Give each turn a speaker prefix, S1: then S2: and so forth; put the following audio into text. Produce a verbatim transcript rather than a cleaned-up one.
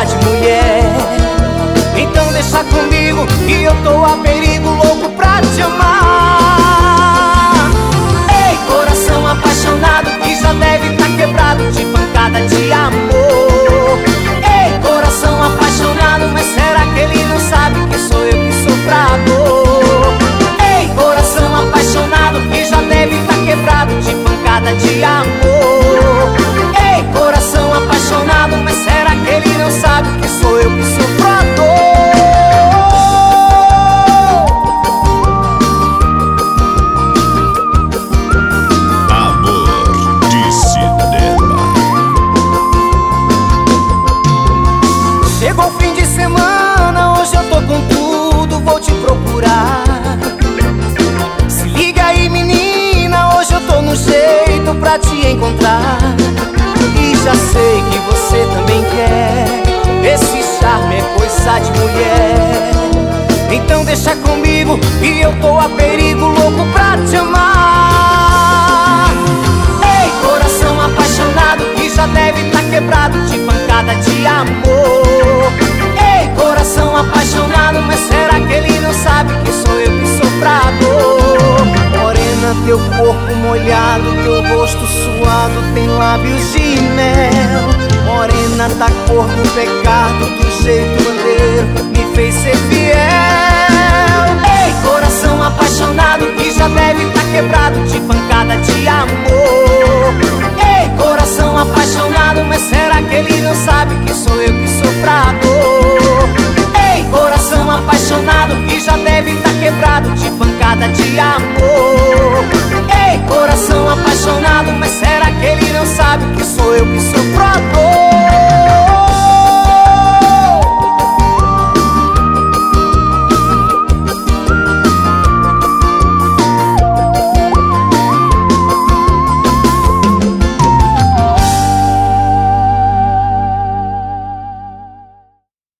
S1: coisa de mulher. Então deixa comigo que eu tô a perigo, louco pra te amar. Ei, coração apaixonado que já deve tá quebrado de pancada de amor. Ei, coração apaixonado, mas será que ele não sabe que sou eu que sofro a dor? Ei, coração apaixonado que já deve tá quebrado de pancada de amor. Ei, coração apaixonado, mas será que ele não sabe que sou eu que sofro a dor? Chegou o fim de semana, hoje eu tô com tudo, vou te procurar. Se liga aí, menina, hoje eu tô no jeito pra te encontrar. E já sei que você também quer, esse charme é coisa de mulher. Então deixa comigo que eu tô a perigo, louco pra te amar. Ei, coração apaixonado que já deve tá quebrado de pancada de amor. Ei, coração apaixonado, mas será que ele não sabe que sou eu que sofro a dor? Morena, teu corpo molhado, teu rosto suado, tem lábios de mel. Morena, da cor do pecado, do jeito maneiro, me fez ser fiel. Ei, coração apaixonado que já deve tá quebrado de pancada de amor.